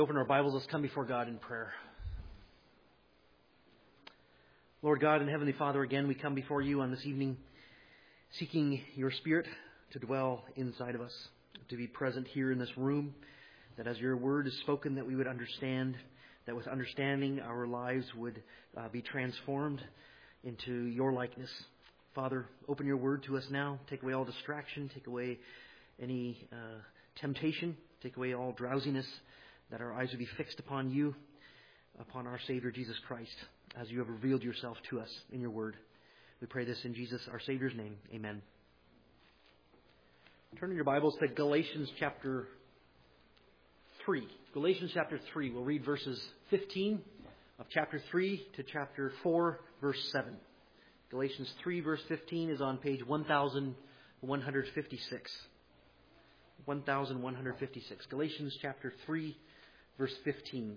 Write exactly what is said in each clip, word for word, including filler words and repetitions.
Open our Bibles, let's come before God in prayer. Lord God and Heavenly Father, again we come before you on this evening seeking your Spirit to dwell inside of us, to be present here in this room, that as your word is spoken that we would understand, that with understanding our lives would uh, be transformed into your likeness. Father, open your word to us now. Take away all distraction, take away any uh, temptation, take away all drowsiness, that our eyes would be fixed upon you, upon our Savior Jesus Christ, as you have revealed yourself to us in your word. We pray this in Jesus, our Savior's name. Amen. Turn in your Bibles to Galatians chapter three. Galatians chapter three. We'll read verses fifteen of chapter three to chapter four, verse seven. Galatians three, verse fifteen is on page one thousand one hundred fifty-six. one thousand one hundred fifty-six. Galatians chapter three, verse fifteen.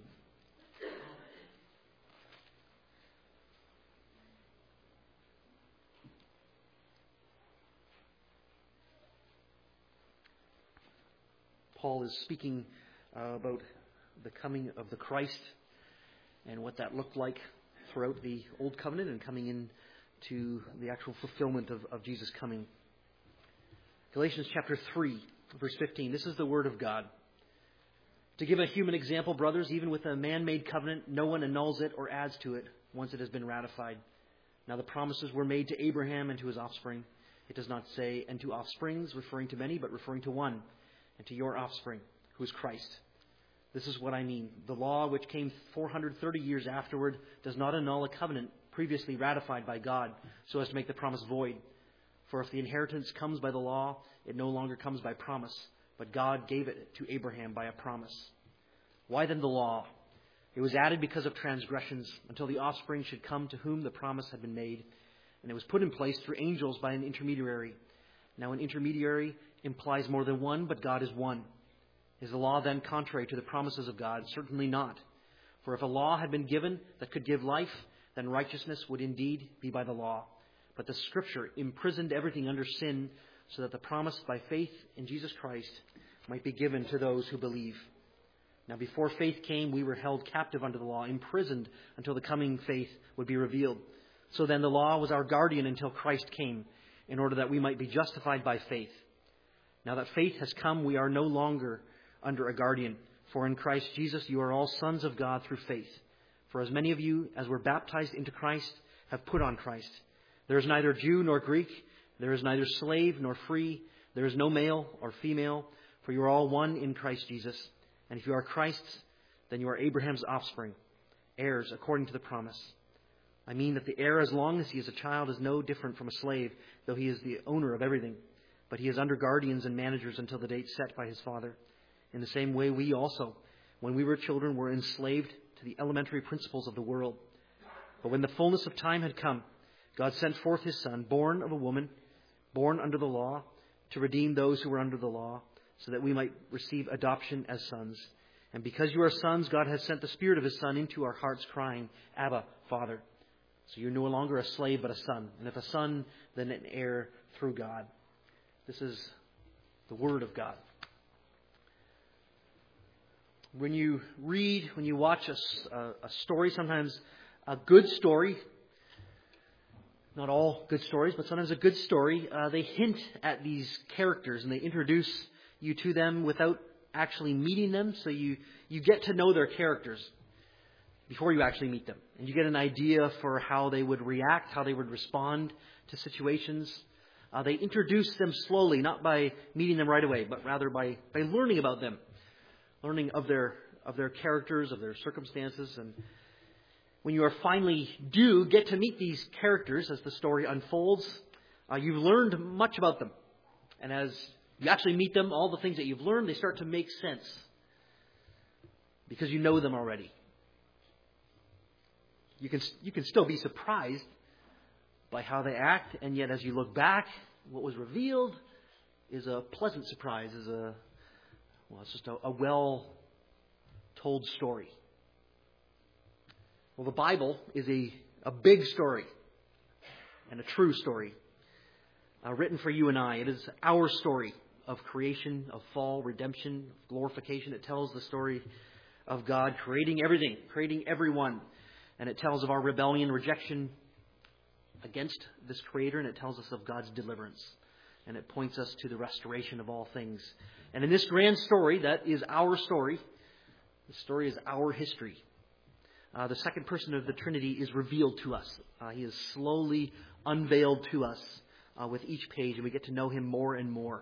Paul is speaking uh, about the coming of the Christ and what that looked like throughout the Old Covenant and coming into the actual fulfillment of, of Jesus' coming. Galatians chapter three, verse fifteen. This is the word of God. To give a human example, brothers, even with a man-made covenant, no one annuls it or adds to it once it has been ratified. Now the promises were made to Abraham and to his offspring. It does not say, and to offsprings, referring to many, but referring to one, and to your offspring, who is Christ. This is what I mean. The law, which came four hundred thirty years afterward, does not annul a covenant previously ratified by God, so as to make the promise void. For if the inheritance comes by the law, it no longer comes by promise, but God gave it to Abraham by a promise. Why then the law? It was added because of transgressions, until the offspring should come to whom the promise had been made. And it was put in place through angels by an intermediary. Now an intermediary implies more than one, but God is one. Is the law then contrary to the promises of God? Certainly not. For if a law had been given that could give life, then righteousness would indeed be by the law. But the Scripture imprisoned everything under sin, so that the promise by faith in Jesus Christ might be given to those who believe. Now before faith came, we were held captive under the law, imprisoned until the coming faith would be revealed. So then the law was our guardian until Christ came, in order that we might be justified by faith. Now that faith has come, we are no longer under a guardian. For in Christ Jesus you are all sons of God through faith. For as many of you as were baptized into Christ have put on Christ. There is neither Jew nor Greek. There is neither slave nor free. There is no male or female. For you are all one in Christ Jesus. And if you are Christ's, then you are Abraham's offspring, heirs according to the promise. I mean that the heir, as long as he is a child, is no different from a slave, though he is the owner of everything. But he is under guardians and managers until the date set by his father. In the same way, we also, when we were children, were enslaved to the elementary principles of the world. But when the fullness of time had come, God sent forth his Son, born of a woman, born under the law, to redeem those who were under the law, so that we might receive adoption as sons. And because you are sons, God has sent the Spirit of his Son into our hearts, crying, Abba, Father. So you're no longer a slave, but a son. And if a son, then an heir through God. This is the Word of God. When you read, when you watch a, a, a story, sometimes a good story, not all good stories, but sometimes a good story, uh, they hint at these characters and they introduce you to them without actually meeting them. So you, you get to know their characters before you actually meet them. And you get an idea for how they would react, how they would respond to situations. Uh, they introduce them slowly, not by meeting them right away, but rather by, by learning about them, learning of their of their characters, of their circumstances. And when you are finally do get to meet these characters as the story unfolds, uh, you've learned much about them. And as you actually meet them, all the things that you've learned, they start to make sense because you know them already. You can you can still be surprised by how they act, and yet as you look back, what was revealed is a pleasant surprise, is a well, it's just a, a well-told story. Well, the Bible is a, a big story and a true story, uh, written for you and I. It is our story of creation, of fall, redemption, of glorification. It tells the story of God creating everything, creating everyone. And it tells of our rebellion, rejection against this Creator, and it tells us of God's deliverance. And it points us to the restoration of all things. And in this grand story, that is our story. The story is our history. Uh, the second person of the Trinity is revealed to us. Uh, he is slowly unveiled to us uh, with each page, and we get to know Him more and more.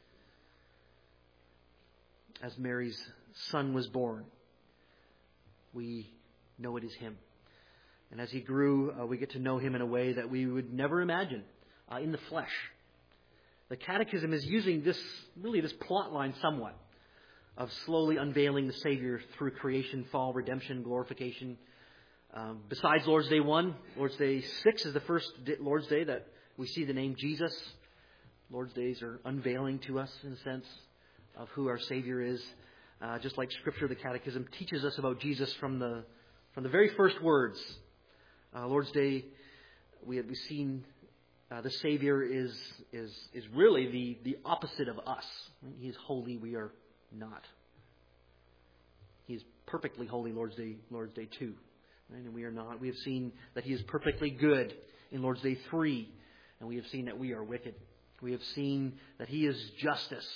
As Mary's son was born, we know it is Him. And as He grew, uh, we get to know Him in a way that we would never imagine uh, in the flesh. The Catechism is using this, really this plot line somewhat, of slowly unveiling the Savior through creation, fall, redemption, glorification. Um, besides Lord's Day one, Lord's Day six is the first Lord's Day that we see the name Jesus. Lord's Days are unveiling to us, in a sense, of who our Savior is. Uh, just like Scripture, the Catechism teaches us about Jesus from the from the very first words. Uh, Lord's Day, we have seen uh, the Savior is is is really the, the opposite of us. He is holy, we are not. He is perfectly holy, Lord's Day, Lord's Day two, right? And we are not. We have seen that He is perfectly good in Lord's Day three, and we have seen that we are wicked. We have seen that He is justice.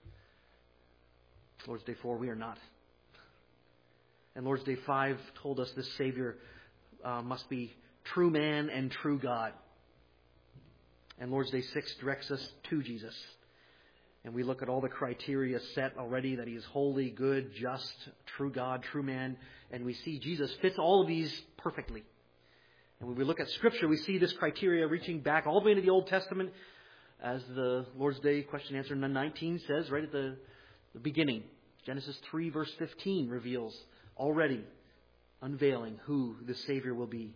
Lord's Day four, we are not. And Lord's Day five told us this Savior uh, must be true man and true God. And Lord's Day six directs us to Jesus. And we look at all the criteria set already, that He is holy, good, just, true God, true man. And we see Jesus fits all of these perfectly. And when we look at Scripture, we see this criteria reaching back all the way into the Old Testament, as the Lord's Day question answer nineteen says right at the, the beginning. Genesis three verse fifteen reveals already, unveiling who the Savior will be.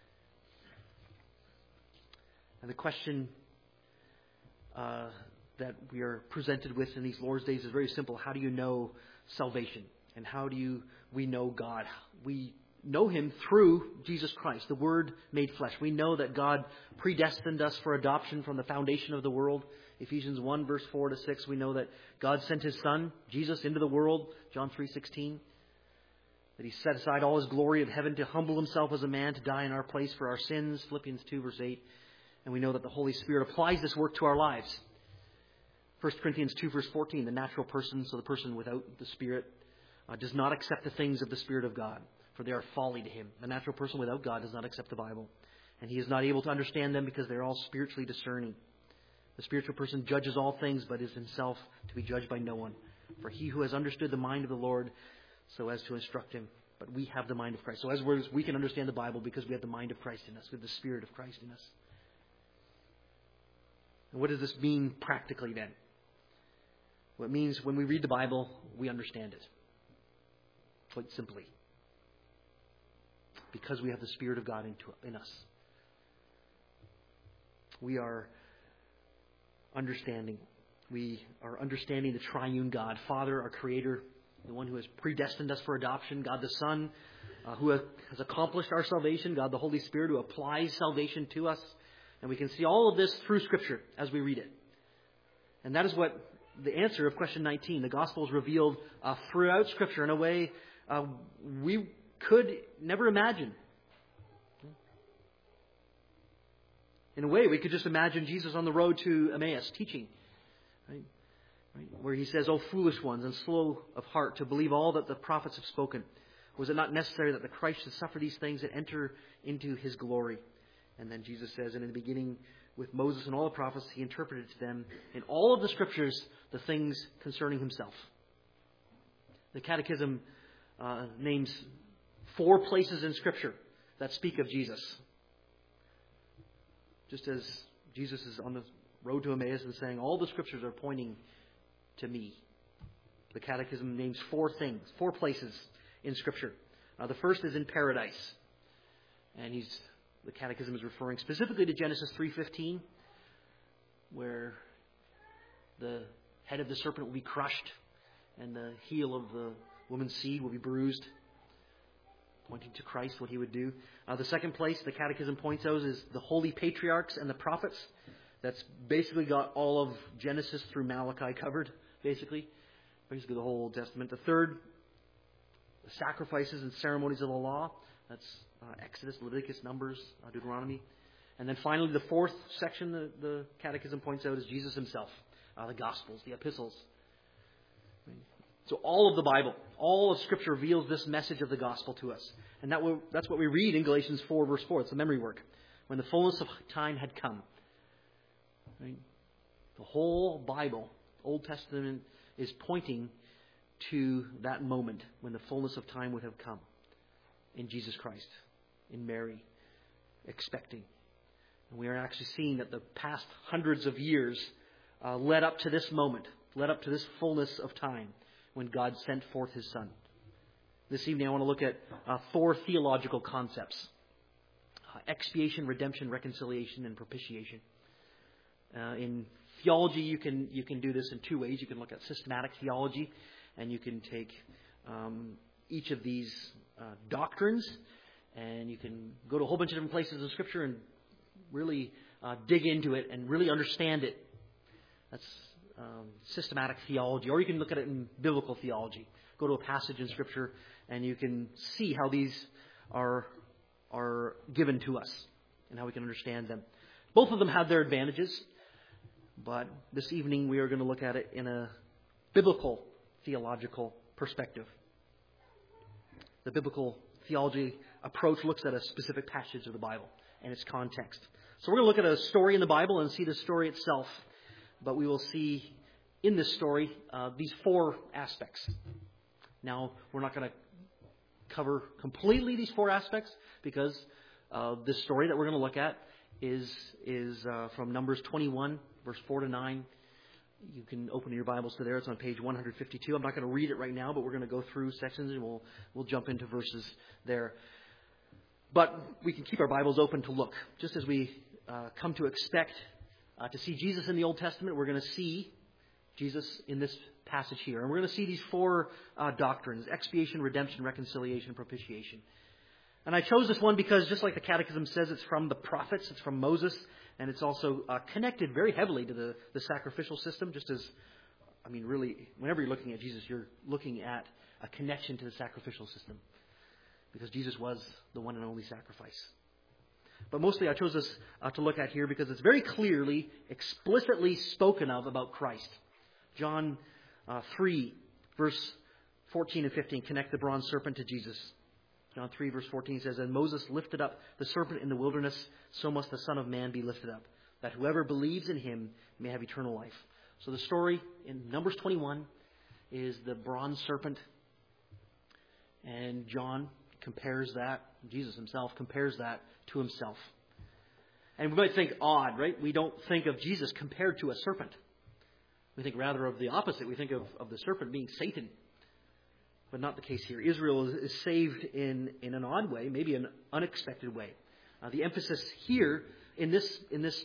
And the question uh, that we are presented with in these Lord's Days is very simple. How do you know salvation? And how do you we know God? We know Him through Jesus Christ, the Word made flesh. We know that God predestined us for adoption from the foundation of the world. Ephesians one, verse four to six, we know that God sent His Son, Jesus, into the world, John three sixteen. That He set aside all His glory of heaven to humble Himself as a man to die in our place for our sins, Philippians two, verse eight. And we know that the Holy Spirit applies this work to our lives. First Corinthians two, verse fourteen, the natural person, so the person without the Spirit, uh, does not accept the things of the Spirit of God, for they are folly to him. The natural person without God does not accept the Bible, and he is not able to understand them because they're all spiritually discerning. The spiritual person judges all things, but is himself to be judged by no one. For he who has understood the mind of the Lord, so as to instruct him. But we have the mind of Christ. So as words, we can understand the Bible because we have the mind of Christ in us. We have the Spirit of Christ in us. And what does this mean practically then? Well, it means when we read the Bible, we understand it. Quite simply. Because we have the Spirit of God into, in us. We are understanding. We are understanding the triune God, Father, our Creator, the one who has predestined us for adoption, God the Son, uh, who has, has accomplished our salvation, God the Holy Spirit, who applies salvation to us. And we can see all of this through Scripture as we read it. And that is what the answer of question nineteen. The gospel is revealed uh, throughout Scripture in a way uh, we could never imagine. In a way, we could just imagine Jesus on the road to Emmaus teaching. Right? Right? Where He says, "O foolish ones and slow of heart to believe all that the prophets have spoken. Was it not necessary that the Christ should suffer these things and enter into His glory?" And then Jesus says, "And in the beginning with Moses and all the prophets, He interpreted to them in all of the Scriptures the things concerning Himself." The Catechism uh, names four places in Scripture that speak of Jesus. Just as Jesus is on the road to Emmaus and saying, all the Scriptures are pointing to me. The Catechism names four things, four places in Scripture. Uh, the first is in paradise. And he's the Catechism is referring specifically to Genesis three fifteen, where the head of the serpent will be crushed and the heel of the woman's seed will be bruised, pointing to Christ, what He would do. Uh, the second place the Catechism points out is the holy patriarchs and the prophets. That's basically got all of Genesis through Malachi covered, basically. Basically the whole Old Testament. The third the sacrifices and ceremonies of the law. That's uh, Exodus, Leviticus, Numbers, uh, Deuteronomy. And then finally, the fourth section the, the Catechism points out is Jesus himself, uh, the Gospels, the epistles. So all of the Bible, all of Scripture reveals this message of the gospel to us. And that will, that's what we read in Galatians four, verse four. It's a memory work. When the fullness of time had come. Right? The whole Bible, Old Testament, is pointing to that moment when the fullness of time would have come. In Jesus Christ, in Mary, expecting. And we are actually seeing that the past hundreds of years uh, led up to this moment, led up to this fullness of time when God sent forth His Son. This evening I want to look at uh, four theological concepts. Uh, expiation, redemption, reconciliation, and propitiation. Uh, in theology you can you can do this in two ways. You can look at systematic theology, and you can take um, each of these uh, doctrines, and you can go to a whole bunch of different places in Scripture and really uh, dig into it and really understand it. That's um, systematic theology. Or you can look at it in biblical theology. Go to a passage in Scripture and you can see how these are are given to us and how we can understand them. Both of them have their advantages, but this evening we are going to look at it in a biblical theological perspective. The biblical theology approach looks at a specific passage of the Bible and its context. So we're going to look at a story in the Bible and see the story itself. But we will see in this story uh, these four aspects. Now, we're not going to cover completely these four aspects because uh, this story that we're going to look at is, is uh, from Numbers twenty-one, verse four to nine. You can open your Bibles to there. It's on page one fifty-two. I'm not going to read it right now, but we're going to go through sections and we'll we'll jump into verses there. But we can keep our Bibles open to look. Just as we uh, come to expect uh, to see Jesus in the Old Testament, we're going to see Jesus in this passage here. And we're going to see these four uh, doctrines: expiation, redemption, reconciliation, propitiation. And I chose this one because, just like the Catechism says, it's from the prophets, it's from Moses, and it's also uh, connected very heavily to the, the sacrificial system, just as, I mean, really, whenever you're looking at Jesus, you're looking at a connection to the sacrificial system, because Jesus was the one and only sacrifice. But mostly I chose this uh, to look at here because it's very clearly, explicitly spoken of about Christ. John uh, three, verse fourteen and fifteen, connect the bronze serpent to Jesus. John three, verse fourteen says, "And Moses lifted up the serpent in the wilderness, so must the Son of Man be lifted up, that whoever believes in him may have eternal life." So the story in Numbers twenty-one is the bronze serpent. And John compares that, Jesus himself compares that to himself. And we might think odd, right? We don't think of Jesus compared to a serpent. We think rather of the opposite. We think of, of the serpent being Satan. But not the case here. Israel is, is saved in, in an odd way, maybe an unexpected way. Uh, the emphasis here in this in this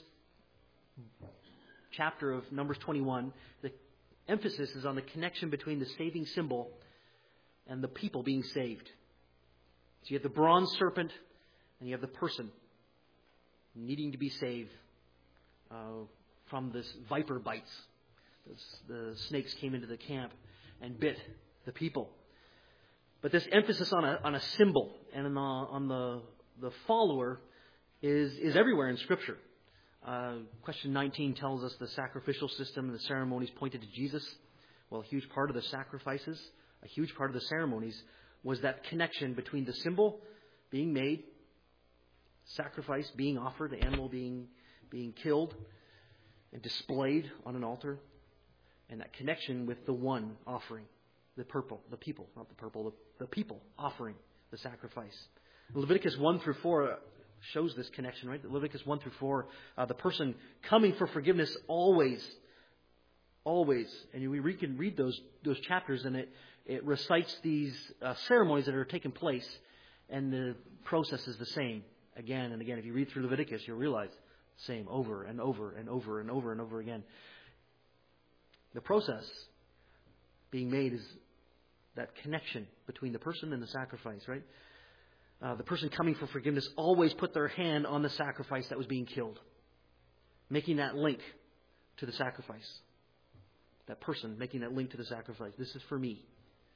chapter of Numbers twenty-one, the emphasis is on the connection between the saving symbol and the people being saved. So you have the bronze serpent and you have the person needing to be saved uh, from this viper bites. The snakes came into the camp and bit the people. But this emphasis on a on a symbol and on the, on the the follower is is everywhere in Scripture. Uh, question nineteen tells us the sacrificial system and the ceremonies pointed to Jesus. Well, a huge part of the sacrifices, a huge part of the ceremonies was that connection between the symbol being made, sacrifice being offered, the animal being being killed and displayed on an altar, and that connection with the one offering. The purple, the people, not the purple, the, the people offering the sacrifice. Leviticus one through four shows this connection, right? Leviticus one through four, uh, the person coming for forgiveness always, always. And we can read those those chapters, and it, it recites these uh, ceremonies that are taking place, and the process is the same again and again. If you read through Leviticus, you'll realize same over and over and over and over and over again. The process being made is that connection between the person and the sacrifice, right? Uh, the person coming for forgiveness always put their hand on the sacrifice that was being killed, making that link to the sacrifice. That person making that link to the sacrifice. This is for me.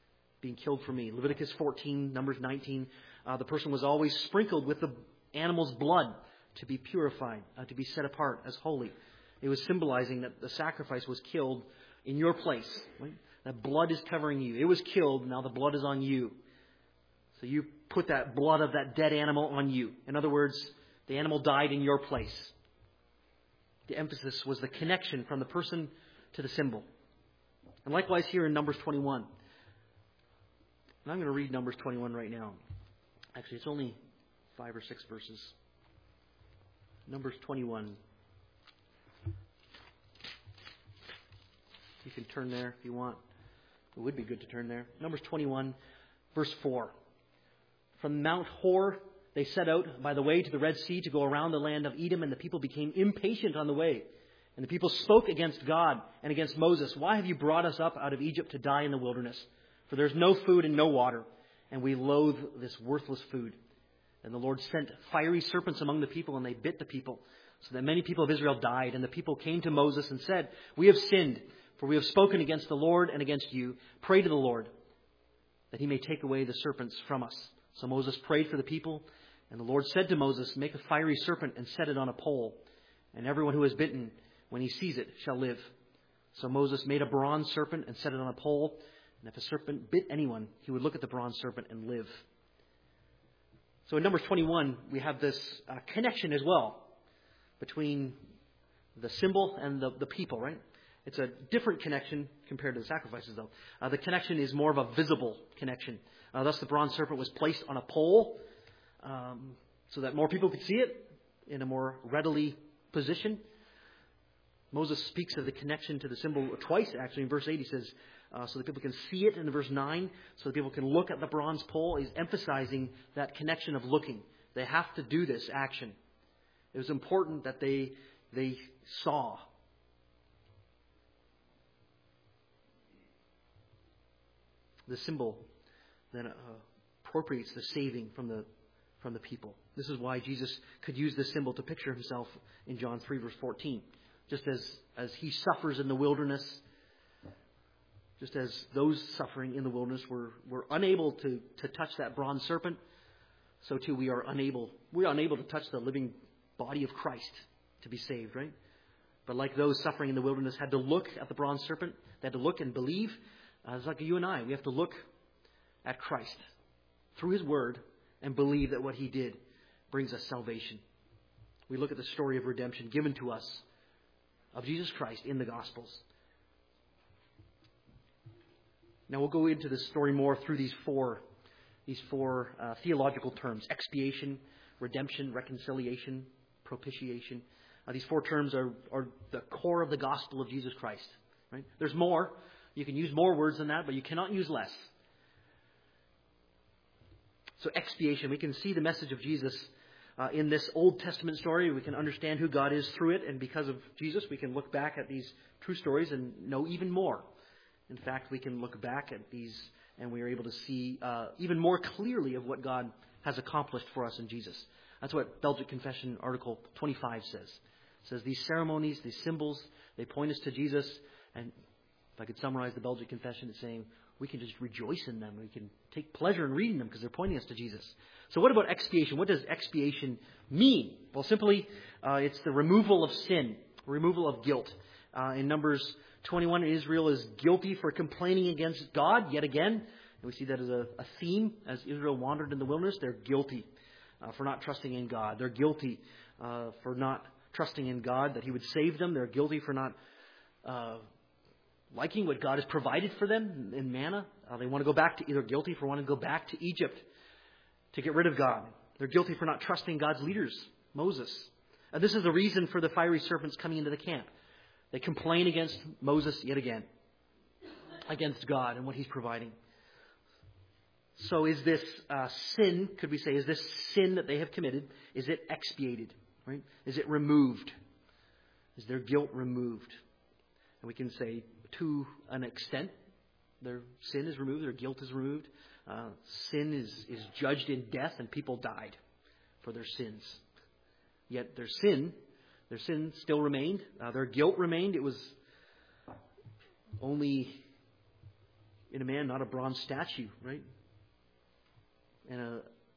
being killed for me. Leviticus fourteen, Numbers nineteen, uh, the person was always sprinkled with the animal's blood to be purified, uh, to be set apart as holy. It was symbolizing that the sacrifice was killed in your place. Right? That blood is covering you. It was killed, now the blood is on you. So you put that blood of that dead animal on you. In other words, the animal died in your place. The emphasis was the connection from the person to the symbol. And likewise here in Numbers twenty-one. And I'm going to read Numbers twenty-one right now. Actually, it's only five or six verses. Numbers twenty-one. You can turn there if you want. It would be good to turn there. Numbers twenty-one, verse four. From Mount Hor they set out by the way to the Red Sea to go around the land of Edom, and the people became impatient on the way. And the people spoke against God and against Moses. Why have you brought us up out of Egypt to die in the wilderness? For there's no food and no water, and we loathe this worthless food. And the Lord sent fiery serpents among the people, and they bit the people, so that many people of Israel died. And the people came to Moses and said, we have sinned, for we have spoken against the Lord and against you. Pray to the Lord, that he may take away the serpents from us. So Moses prayed for the people, and the Lord said to Moses, make a fiery serpent and set it on a pole, and everyone who is bitten, when he sees it, shall live. So Moses made a bronze serpent and set it on a pole, and if a serpent bit anyone, he would look at the bronze serpent and live. So in Numbers twenty-one, we have this uh, connection as well between the symbol and the, the people, right? It's a different connection compared to the sacrifices, though. Uh, the connection is more of a visible connection. Uh, thus, the bronze serpent was placed on a pole um, so that more people could see it in a more readily position. Moses speaks of the connection to the symbol twice, actually. In verse eight, he says, uh, so that people can see it. In verse nine, so that people can look at the bronze pole. He's emphasizing that connection of looking. They have to do this action. It was important that they they saw. The symbol then uh, appropriates the saving from the from the people. This is why Jesus could use this symbol to picture himself in John three, verse fourteen. Just as, as he suffers in the wilderness, just as those suffering in the wilderness were, were unable to, to touch that bronze serpent, so too we are unable we are unable to touch the living body of Christ to be saved, right? But like those suffering in the wilderness had to look at the bronze serpent, they had to look and believe. Uh, it's like you and I. We have to look at Christ through his word and believe that what he did brings us salvation. We look at the story of redemption given to us of Jesus Christ in the Gospels. Now we'll go into this story more through these four, these four uh, theological terms: expiation, redemption, reconciliation, propitiation. Uh, these four terms are, are the core of the gospel of Jesus Christ. Right? There's more. You can use more words than that, but you cannot use less. So expiation, we can see the message of Jesus uh, in this Old Testament story. We can understand who God is through it, and because of Jesus, we can look back at these true stories and know even more. In fact, we can look back at these and we are able to see uh, even more clearly of what God has accomplished for us in Jesus. That's what Belgic Confession Article twenty-five says. It says these ceremonies, these symbols, they point us to Jesus. And if I could summarize the Belgic Confession, it's saying we can just rejoice in them. We can take pleasure in reading them because they're pointing us to Jesus. So what about expiation? What does expiation mean? Well, simply, uh, it's the removal of sin, removal of guilt. Uh, in Numbers twenty-one, Israel is guilty for complaining against God yet again. And we see that as a, a theme as Israel wandered in the wilderness. They're guilty uh, for not trusting in God. They're guilty uh, for not trusting in God that he would save them. They're guilty for not uh, liking what God has provided for them in manna. Uh, they want to go back to, either guilty for wanting to go back to Egypt to get rid of God. They're guilty for not trusting God's leaders, Moses. Uh, this is the reason for the fiery serpents coming into the camp. They complain against Moses yet again, against God and what he's providing. So is this uh, sin, could we say, is this sin that they have committed, is it expiated? Right? Is it removed? Is their guilt removed? And we can say to an extent, their sin is removed, their guilt is removed. Uh, sin is, is judged in death and people died for their sins. Yet their sin, their sin still remained. Uh, their guilt remained. It was only in a man, not a bronze statue, right? And a,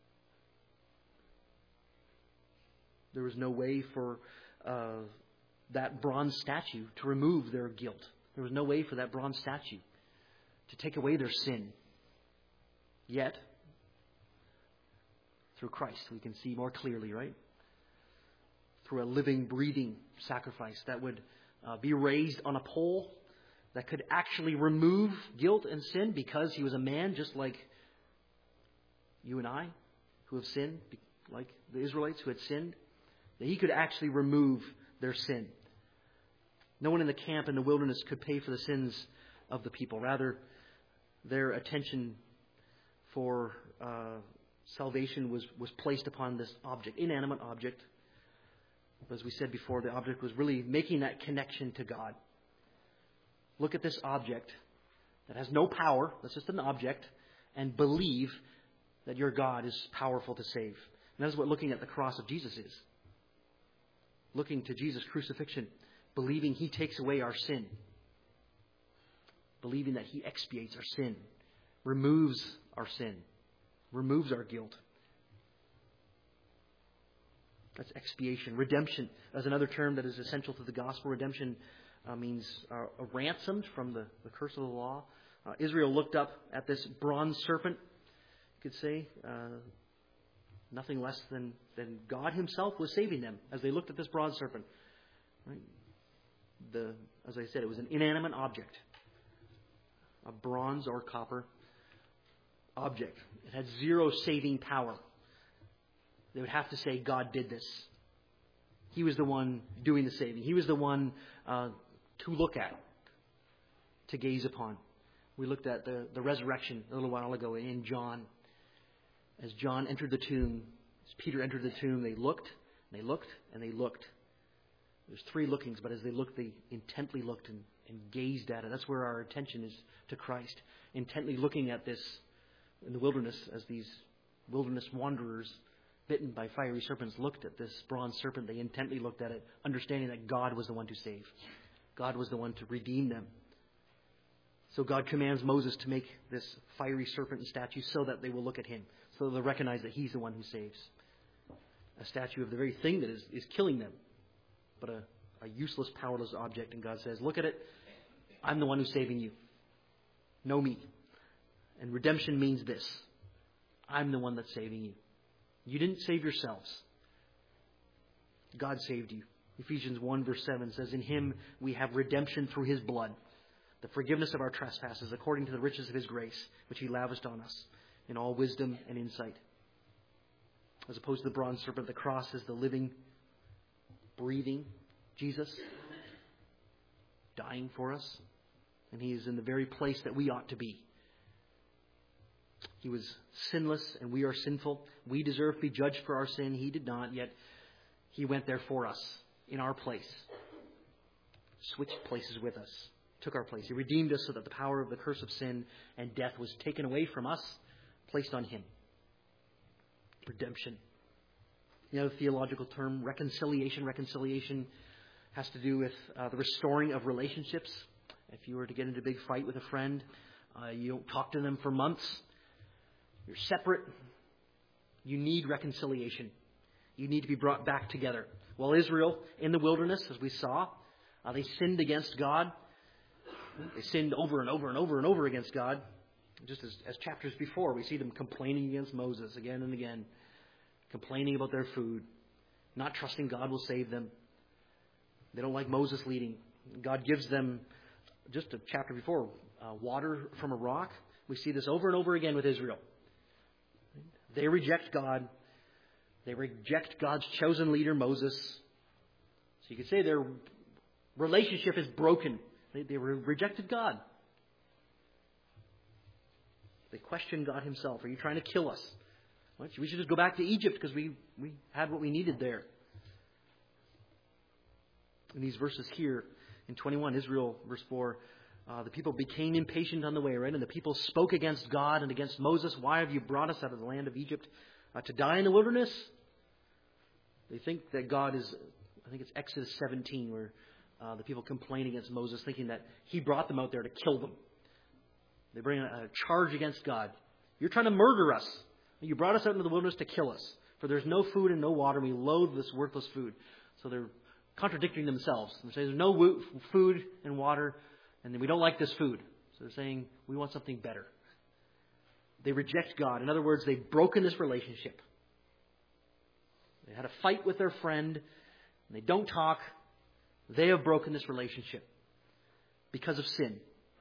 there was no way for uh, that bronze statue to remove their guilt. There was no way for that bronze statue to take away their sin. Yet, through Christ, we can see more clearly, right? Through a living, breathing sacrifice that would uh, be raised on a pole, that could actually remove guilt and sin because he was a man just like you and I who have sinned, like the Israelites who had sinned, that he could actually remove their sin. No one in the camp in the wilderness could pay for the sins of the people. Rather, their attention for uh, salvation was, was placed upon this object, inanimate object. As we said before, the object was really making that connection to God. Look at this object that has no power, that's just an object, and believe that your God is powerful to save. And that is what looking at the cross of Jesus is. Looking to Jesus' crucifixion, believing he takes away our sin. Believing that he expiates our sin, removes our sin, removes our guilt. That's expiation. Redemption is another term that is essential to the gospel. Redemption uh, means uh, ransomed from the, the curse of the law. Uh, Israel looked up at this bronze serpent, you could say. Uh, nothing less than, than God himself was saving them as they looked at this bronze serpent. Right? The, as I said, it was an inanimate object. A bronze or copper object. It had zero saving power. They would have to say God did this. He was the one doing the saving. He was the one uh, to look at, to gaze upon. We looked at the, the resurrection a little while ago in John. As John entered the tomb, as Peter entered the tomb, they looked, and they looked, and they looked. There's three lookings, but as they looked, they intently looked and, and gazed at it. That's where our attention is to Christ. Intently looking at this in the wilderness as these wilderness wanderers bitten by fiery serpents looked at this bronze serpent. They intently looked at it, understanding that God was the one to save. God was the one to redeem them. So God commands Moses to make this fiery serpent and statue so that they will look at him, so they'll recognize that he's the one who saves. A statue of the very thing that is, is killing them, but a, a useless, powerless object. And God says, look at it. I'm the one who's saving you. Know me. And redemption means this. I'm the one that's saving you. You didn't save yourselves. God saved you. Ephesians one verse seven says, in him we have redemption through his blood, the forgiveness of our trespasses, according to the riches of his grace, which he lavished on us in all wisdom and insight. As opposed to the bronze serpent, the cross is the living, breathing Jesus, dying for us. And he is in the very place that we ought to be. He was sinless and we are sinful. We deserve to be judged for our sin. He did not, yet he went there for us in our place. Switched places with us. Took our place. He redeemed us so that the power of the curse of sin and death was taken away from us, placed on him. Redemption. The other theological term, reconciliation. Reconciliation has to do with uh, the restoring of relationships. If you were to get into a big fight with a friend, uh, you don't talk to them for months. You're separate. You need reconciliation. You need to be brought back together. Well, Israel in the wilderness, as we saw, uh, they sinned against God. They sinned over and over and over and over against God. Just as, as chapters before, we see them complaining against Moses again and again. Complaining about their food. Not trusting God will save them. They don't like Moses leading. God gives them, just a chapter before, uh, water from a rock. We see this over and over again with Israel. They reject God. They reject God's chosen leader, Moses. So you could say their relationship is broken. They, they rejected God. They questioned God himself. Are you trying to kill us? Well, we should just go back to Egypt because we, we had what we needed there. In these verses here, in twenty-one, Israel, verse four, Uh, the people became impatient on the way, right? And the people spoke against God and against Moses. Why have you brought us out of the land of Egypt uh, to die in the wilderness? They think that God is, I think it's Exodus seventeen, where uh, the people complain against Moses, thinking that he brought them out there to kill them. They bring a, a charge against God. You're trying to murder us. You brought us out into the wilderness to kill us. For there's no food and no water. And we loathe this worthless food. So they're contradicting themselves. They're saying there's no wo- food and water, and we don't like this food. So they're saying we want something better. They reject God. In other words, they've broken this relationship. They had a fight with their friend, and they don't talk. They have broken this relationship because of sin.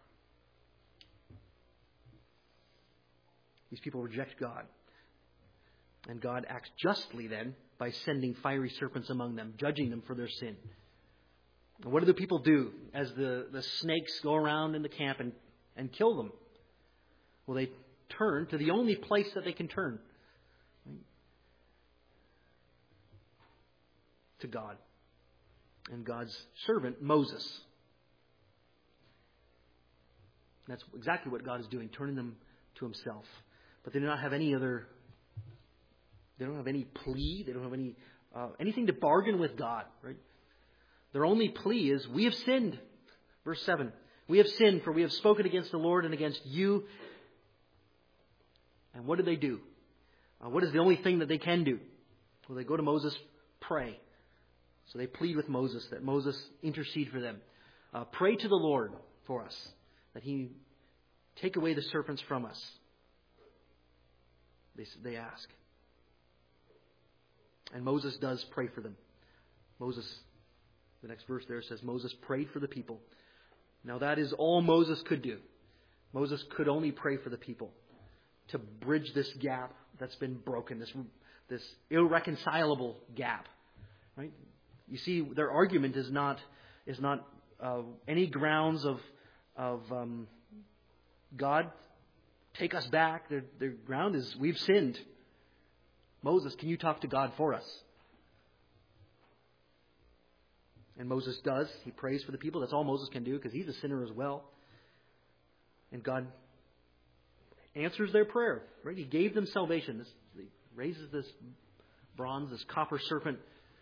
These people reject God. And God acts justly then by sending fiery serpents among them, judging them for their sin. And what do the people do as the, the snakes go around in the camp and, and kill them? Well, they turn to the only place that they can turn. Right? To God. And God's servant, Moses. And that's exactly what God is doing, turning them to Himself. But they do not have any other... They don't have any plea. They don't have any uh, anything to bargain with God. Right? Their only plea is, we have sinned. Verse seven. We have sinned, for we have spoken against the Lord and against you. And what do they do? Uh, what is the only thing that they can do? Well, they go to Moses, pray. So they plead with Moses that Moses intercede for them. Uh, pray to the Lord for us, that He take away the serpents from us. They, they ask. And Moses does pray for them. Moses, the next verse there says, Moses prayed for the people. Now that is all Moses could do. Moses could only pray for the people to bridge this gap that's been broken, this, this irreconcilable gap. Right? You see, their argument is not is not uh, any grounds of of um, God, take us back. Their, their ground is, we've sinned. Moses, can you talk to God for us? And Moses does. He prays for the people. That's all Moses can do because he's a sinner as well. And God answers their prayer. Right? He gave them salvation. This, he raises this bronze, this copper serpent.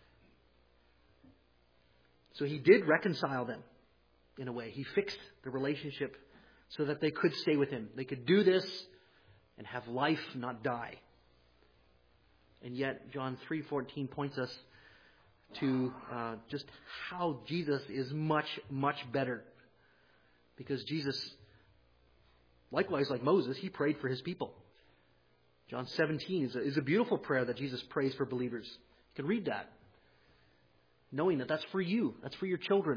So He did reconcile them in a way. He fixed the relationship so that they could stay with Him. They could do this and have life, not die. And yet, John three fourteen points us to uh, just how Jesus is much, much better. Because Jesus, likewise like Moses, He prayed for His people. John seventeen is a, is a beautiful prayer that Jesus prays for believers. You can read that, knowing that that's for you. That's for your children.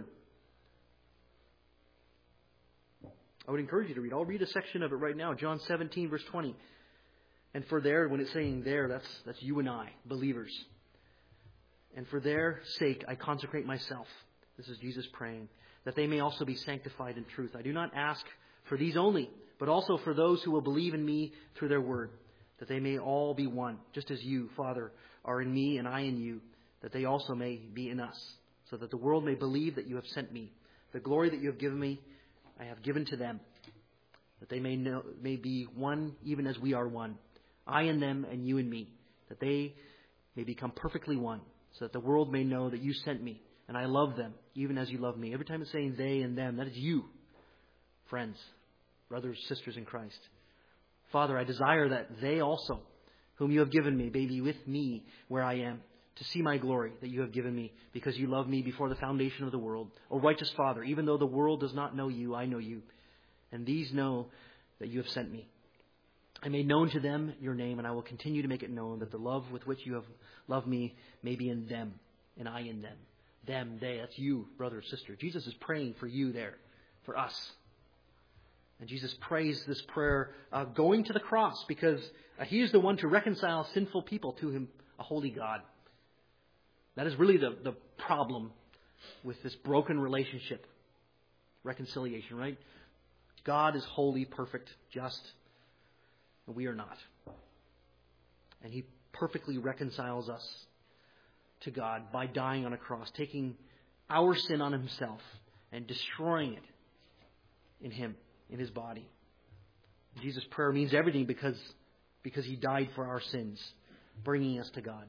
I would encourage you to read. I'll read a section of it right now. John seventeen, verse twenty. And for there, when it's saying there, that's that's you and I, believers. And for their sake, I consecrate myself. This is Jesus praying. That they may also be sanctified in truth. I do not ask for these only, but also for those who will believe in me through their word. That they may all be one, just as you, Father, are in me and I in you. That they also may be in us. So that the world may believe that you have sent me. The glory that you have given me, I have given to them. That they may know, may be one even as we are one. I and them and you and me, that they may become perfectly one, so that the world may know that you sent me, and I love them, even as you love me. Every time it's saying they and them, that is you, friends, brothers, sisters in Christ. Father, I desire that they also, whom you have given me, may be with me where I am, to see my glory that you have given me, because you loved me before the foundation of the world. O righteous Father, even though the world does not know you, I know you, and these know that you have sent me. I made known to them your name, and I will continue to make it known, that the love with which you have loved me may be in them, and I in them. Them, they, that's you, brother or sister. Jesus is praying for you there, for us. And Jesus prays this prayer uh, going to the cross, because uh, He is the one to reconcile sinful people to Him, a holy God. That is really the, the problem with this broken relationship. Reconciliation, right? God is holy, perfect, just. And we are not. And He perfectly reconciles us to God by dying on a cross, taking our sin on Himself and destroying it in Him, in His body. Jesus' prayer means everything because, because He died for our sins, bringing us to God.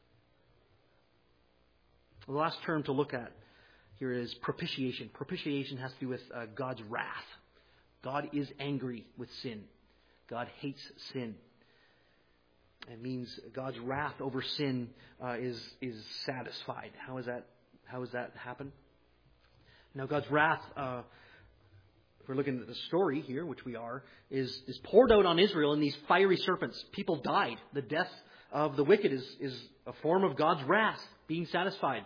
The last term to look at here is propitiation. Propitiation has to do with uh, God's wrath God is angry with sin. God hates sin. It means God's wrath over sin uh, is is satisfied. How is that? How does that happen? Now, God's wrath, uh, if we're looking at the story here, which we are, is is poured out on Israel in these fiery serpents. People died. The death of the wicked is is a form of God's wrath being satisfied.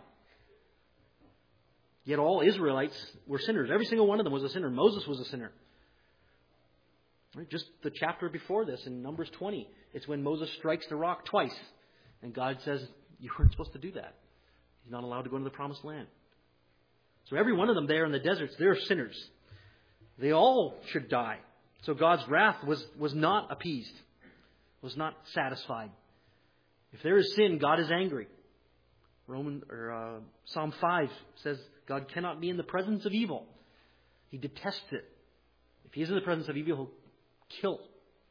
Yet all Israelites were sinners. Every single one of them was a sinner. Moses was a sinner. Right? Just the chapter before this in Numbers twenty, it's when Moses strikes the rock twice. And God says, you weren't supposed to do that. He's not allowed to go into the promised land. So every one of them there in the deserts, they're sinners. They all should die. So God's wrath was, was not appeased, was not satisfied. If there is sin, God is angry. Roman or uh, Psalm five says God cannot be in the presence of evil. He detests it. If he is in the presence of evil, he'll kill.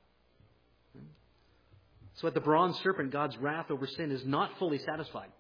So at the bronze serpent, God's wrath over sin is not fully satisfied.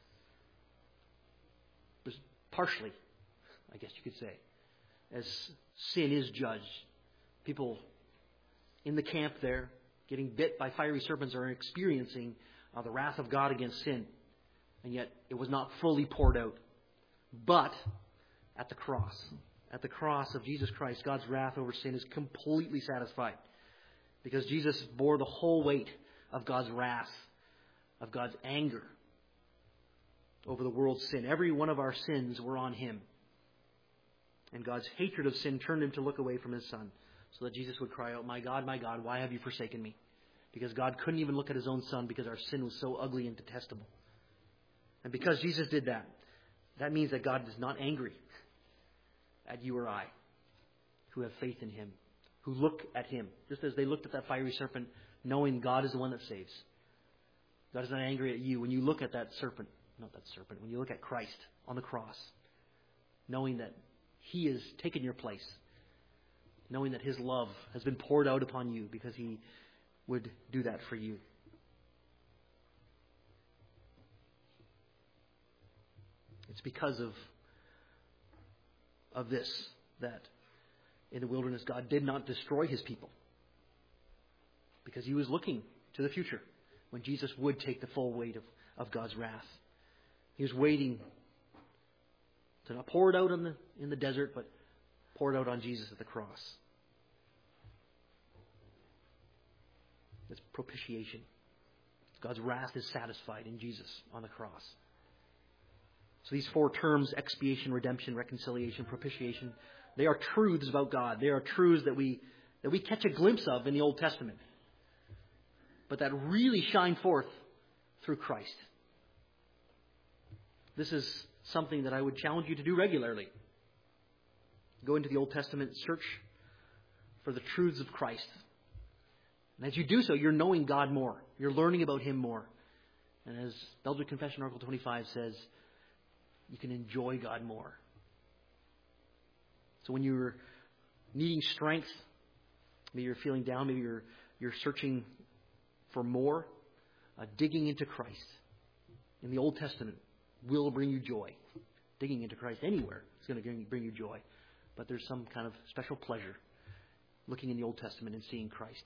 There's partially, I guess you could say, as sin is judged. People in the camp there, getting bit by fiery serpents, are experiencing uh, the wrath of God against sin. And yet it was not fully poured out. But at the cross, at the cross of Jesus Christ, God's wrath over sin is completely satisfied. Because Jesus bore the whole weight of God's wrath, of God's anger over the world's sin. Every one of our sins were on him. And God's hatred of sin turned him to look away from his Son, so that Jesus would cry out, "My God, my God, why have you forsaken me?" Because God couldn't even look at his own Son because our sin was so ugly and detestable. And because Jesus did that, that means that God is not angry at you or I who have faith in him, who look at him, just as they looked at that fiery serpent, knowing God is the one that saves. God is not angry at you when you look at that serpent, not that serpent, when you look at Christ on the cross, knowing that he has taken your place, knowing that his love has been poured out upon you because he would do that for you. It's because of, of this that in the wilderness God did not destroy his people. Because he was looking to the future when Jesus would take the full weight of, of God's wrath. He was waiting to not pour it out in the, in the desert, but pour it out on Jesus at the cross. It's propitiation. God's wrath is satisfied in Jesus on the cross. So these four terms, expiation, redemption, reconciliation, propitiation, they are truths about God. They are truths that we that we catch a glimpse of in the Old Testament, but that really shine forth through Christ. This is something that I would challenge you to do regularly. Go into the Old Testament, search for the truths of Christ. And as you do so, you're knowing God more. You're learning about him more. And as Belgian Confession Article twenty-five says, you can enjoy God more. So when you're needing strength, maybe you're feeling down, maybe you're you're searching for more, uh, digging into Christ in the Old Testament will bring you joy. Digging into Christ anywhere is going to bring you joy. But there's some kind of special pleasure looking in the Old Testament and seeing Christ.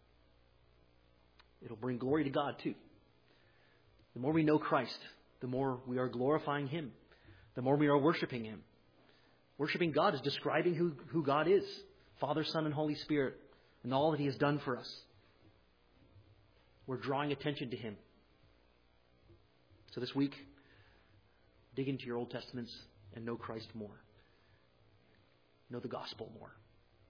It'll bring glory to God too. The more we know Christ, the more we are glorifying him. The more we are worshiping him. Worshiping God is describing who, who God is. Father, Son, and Holy Spirit. And all that he has done for us. We're drawing attention to him. So this week, dig into your Old Testaments and know Christ more. Know the gospel more.